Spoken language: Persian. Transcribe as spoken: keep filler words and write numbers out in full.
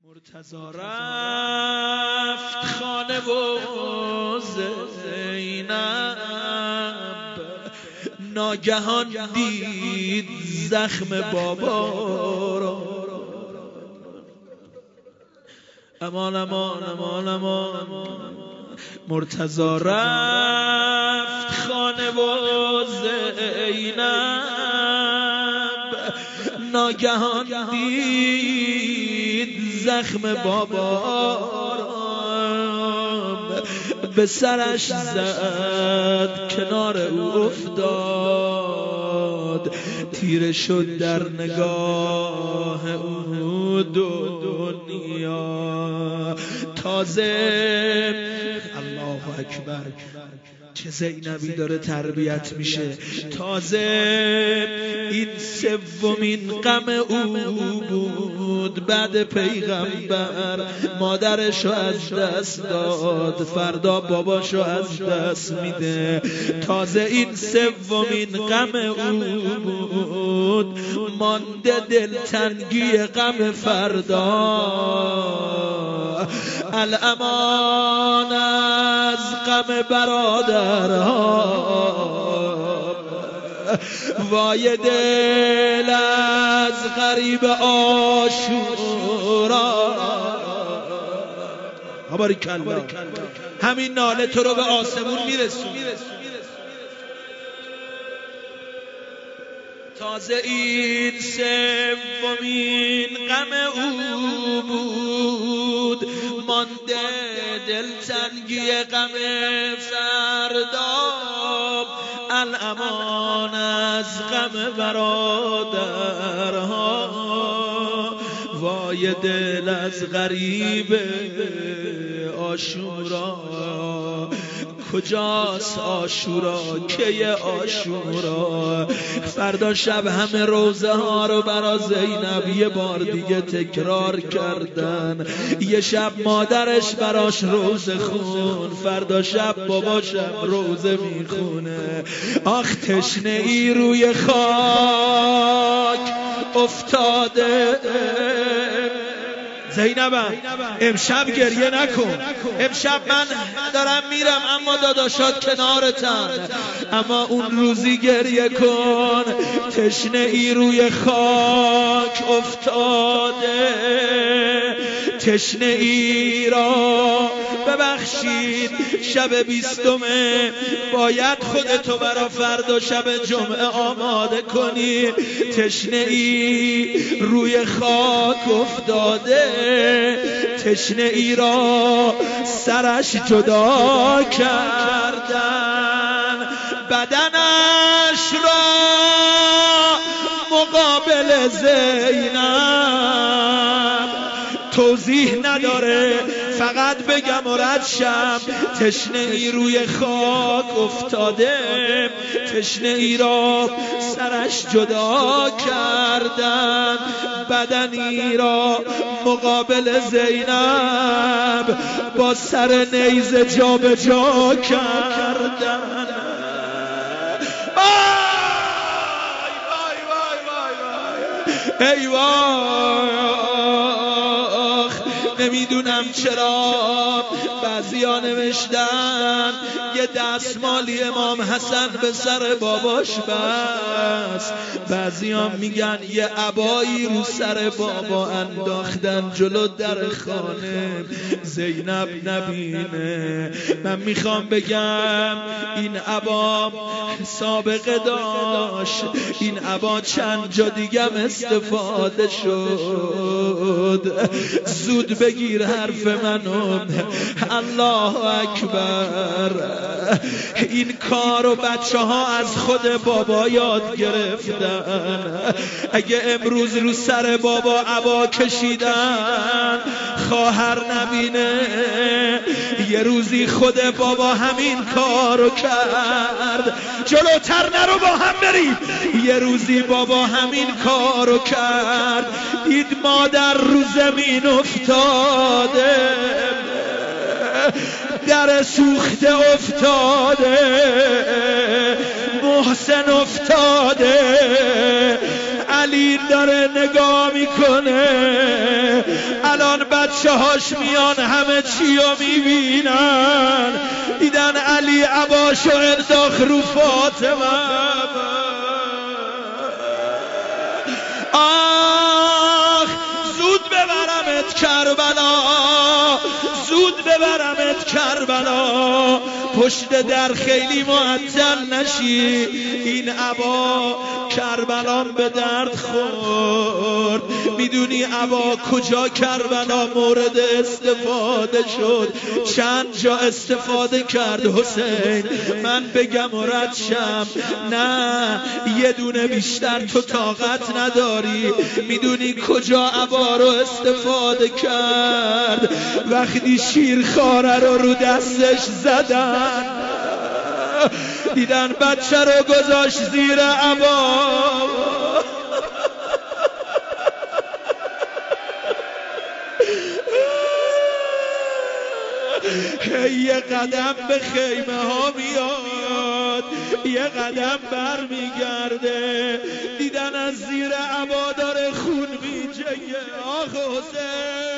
مرتضی رفت خانه و زینب ناگهان دید زخم بابا را. امان امان امان امان. مرتضی رفت خانه و زینب ناگهان دید زخم بابا را، به سرش زد کنار او افتاد، تیره شد در نگاه او دنیا. تازه الله اکبر چه زینبی داره تربیت میشه. تازه این سومین غم او بود بعد پیغمبر. مادرشو از دست داد، فردا باباشو از دست میده. تازه این سومین غم او بود، مانده دلتنگی غم فردا. الامان از غم برادرها، وای دل از غریب عاشورا. باریکالله، همین ناله تو رو به آسمون میرسون. تازه این سومین غم او بود، مانده دلتنگی غم فردا. الامان از غم برادرها، وای دل از غریب عاشورا. کجاست عاشورا؟ کی عاشورا؟ فردا شب همه روزه ها رو برا زینب یه بار دیگه تکرار کردن. یه شب مادرش براش روزه خون، فردا شب باباشم روزه میخونه. آخ تشنه ای روی خاک افتاده. زینبم امشب گریه نکن، امشب من دارم میرم اما داداشات کنارتن، اما اون روزی گریه کن. تشنه ای روی خاک افتاده، تشنه ای را ببخشید. شب بیستمه باید خودتو برا فردا شب جمعه آماده کنی. تشنه ای روی خاک افتاده، تشنه ای را سرش جدا کردن، بدنش را مقابل زینب. توضیح نداره، فقط بگم و رد شم. تشنه ای روی خاک افتاده، تشنه ای را سرش جدا کردن، بدنی را مقابل زینب با سر نیزه جا به جا کردن. وای وای وای وای ای وای. نمیدونم چرا بعضیا نوشتن یه دستمالی امام حسن به سر باباش بس، بعضیا میگن یه عبایی رو سر بابا انداختن جلو در خانه زینب نبینه. من میخوام بگم این عبا سابقه داشت، این عبا چند جا دیگم استفاده شد. زود بگیر حرف منو، الله اکبر. این کارو بچه ها از خود بابا یاد گرفتن. اگه امروز رو سر بابا عبا کشیدن خواهر نبینه، یه روزی خود بابا همین کارو کرد. جلوتر نرو با هم بریم. یه روزی بابا همین کارو کرد، دید مادر رو زمین افتاده، در سوخته افتاده، محسن افتاده، علی داره نگاه میکنه، الان بچه هاش میان همه چی رو میبینن، دیدن علی عباشو انداخت رو فاطمه. آخ زود ببرمت کربلا، زود ببرمت کربلا، پشت در خیلی معطل نشی، این عبا کربلان به درد خورد. میدونی عبا کجا کربلا مورد استفاده شد؟ چند جا استفاده کرد حسین، من بگم و رد شم؟ نه یه دونه بیشتر تو طاقت نداری. میدونی کجا عبا رو استفاده کرد؟ وقتی شیرخواره رو رو دستش زدن، دیدن بچه رو گذاشت زیر عبا، یه قدم به خیمه ها میاد، یه قدم بر میگرده، دیدن از زیر عبا داره خون میجه. آخ حسین